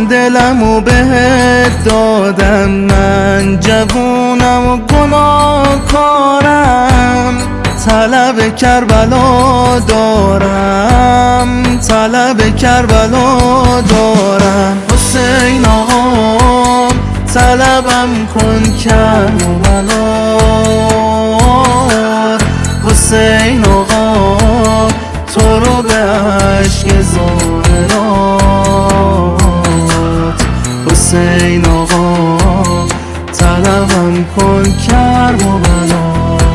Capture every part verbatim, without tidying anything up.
دلمو بهت دادم، من جوونم و گناهکارم، طلب کربلا دارم، طلب کربلا دارم. حسین آقا طلبم کن کربلا، حسین آقا تو رو به عشق ظاهرات، حسین آقا طلبم کن کربلا.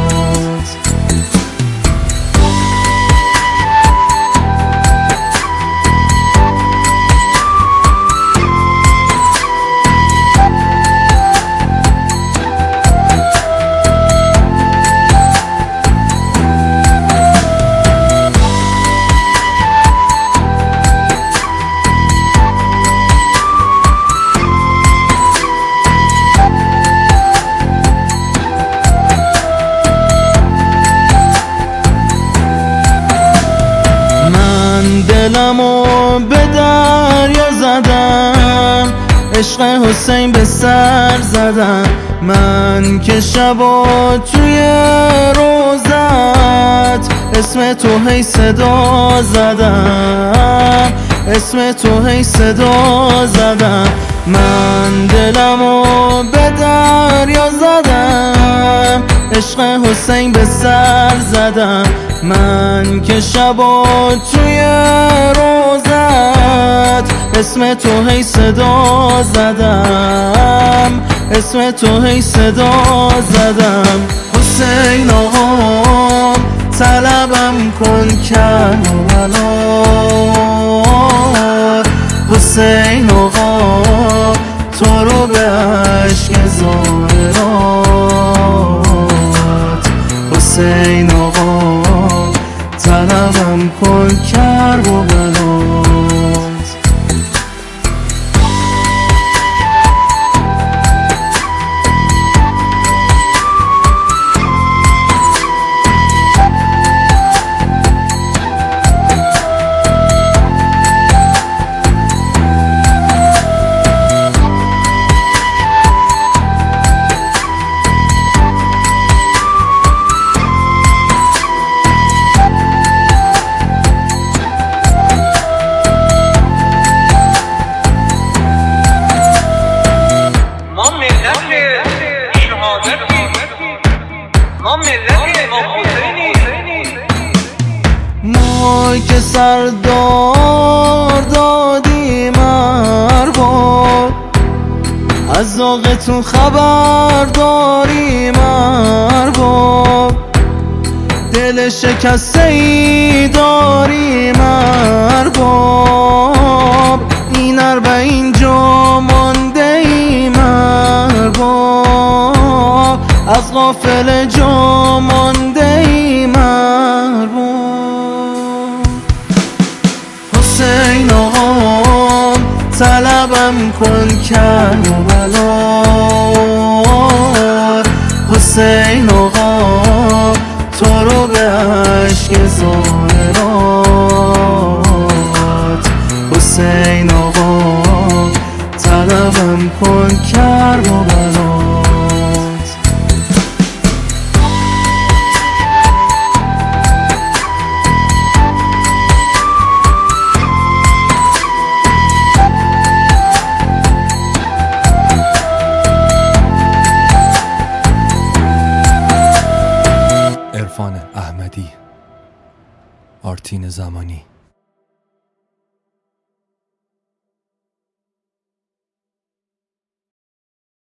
دلمو به دریا زدم، عشق حسین به سر زدم، من که شبا توی روزت اسم تو هی صدا زدم، اسم تو هی صدا زدم. من دلمو به دریا زدم، عشق حسین به سر زدم، من که شبا توی روزت اسم تو هی صدا زدم، اسم تو هی صدا زدم. حسین آقا طلبم کن کربلا، حسین آقا تو رو به عشق ظاهرات، حسین آقا طلبم کن کربلا. ما که سردار دادیم ارباب، از ذوقتون خبر داریم ارباب، دل شکسته ای داریم ارباب، این اربعین جا مانده ایم ارباب، از غافل جا مانده ایم ارباب. حسین آقا طلبم کن کربلا، حسین آقا تو رو به عشق ظاهرات، حسین آقا طلبم کن کربلا. عرفان احمدی، آرتین زمانی.